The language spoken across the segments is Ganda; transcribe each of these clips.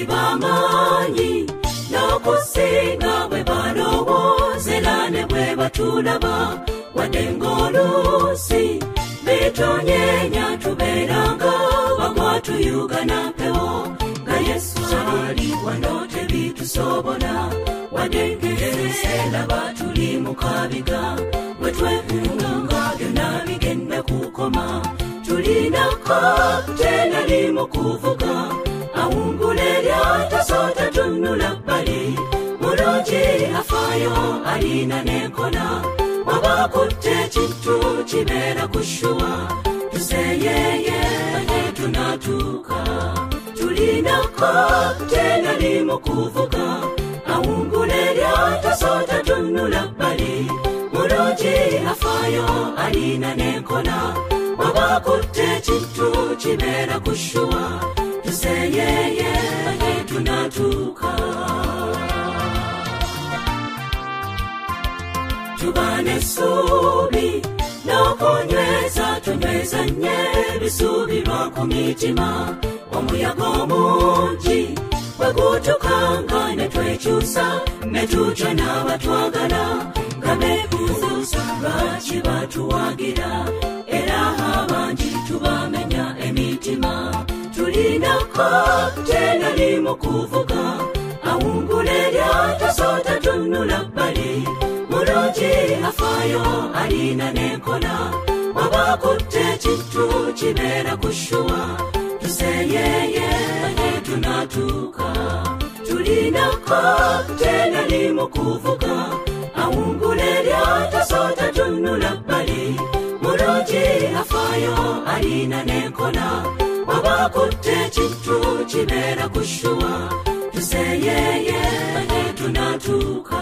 bamanyi n'okusinga bwe balowooza ne bwe batulaba wadde ng'oluusi betonyeenya tubeeranga bagwa tuyuga na mpewo nga Yesu ali wano tebitusobola wadde ng'ebiseera tuli mu kabiga bwe twekunga byonna bigenda kukoma tulinako tena limu kuvuga awungula eryato soota tunula bbali mulungi afaayo alina n'enkola wabakutte ekintu kibeera kushuwa tuseeyeye tunatuuka tulinako tena limu kuvuga awungula eryato soota tunula bbali mulungi afaayo alina n'enkola wabakutte ekintu kibeera kushuwa tuseeyeye tunatuuka tuba n'essuubi n'okunyweza tunyweza nnyo ebisuubirwa ku mitima omuyaga omungi bwe gutukanga ne twekyusa ne tutya n'abatwagala nga beebuuza lwaki batuwagira era abangi tubamenya emitima tulinako tena limu kuvuga awungula eryato soota tunula bbali mulungi afaayo alina n'enkola wabakutte ekintu kibeera kushuwa tuseeyeye tunatuuka tulinako tena limu kuvuga awungula eryato soota tunula bbali mulungi afaayo alina n'enkola wabakutte ekintu kibeera kushuwa tuseeyeye tunatuuka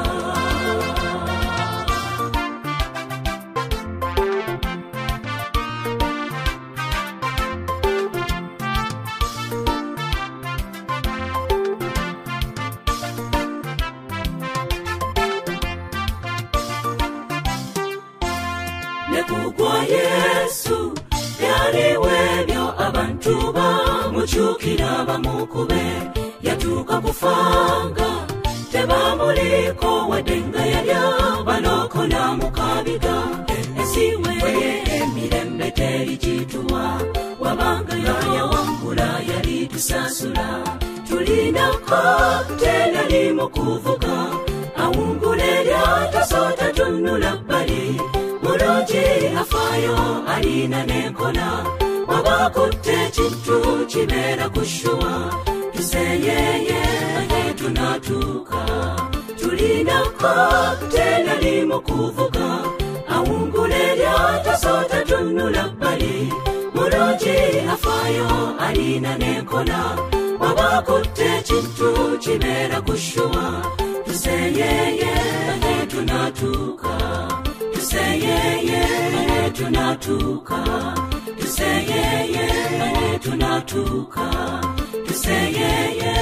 nekugwa Yesu byaliwo ebyo abantu bamukyukira bamukube yatuuka kufanga tebamuliko wadde nga yali abalokola mu kabiga esiwe emirembe terigituwa wabanga yayawangula yali tusasula tulinako tena limu kuvuga awungula eryato soota tunula bbali mulungi afaayo alina n'enkola wabakutte ekintu kibeera kushuwa tuseeyeye tunatuuka tulinako tena limu kuvuga awungula eryato soota tunula bbali mulungi afaayo alina n'enkola wabakutte ekintu kibeera kushuwa tuseeyeye tunatuuka tuseeyeye tunatuuka tuseeyeye tunatuuka tuseeyeye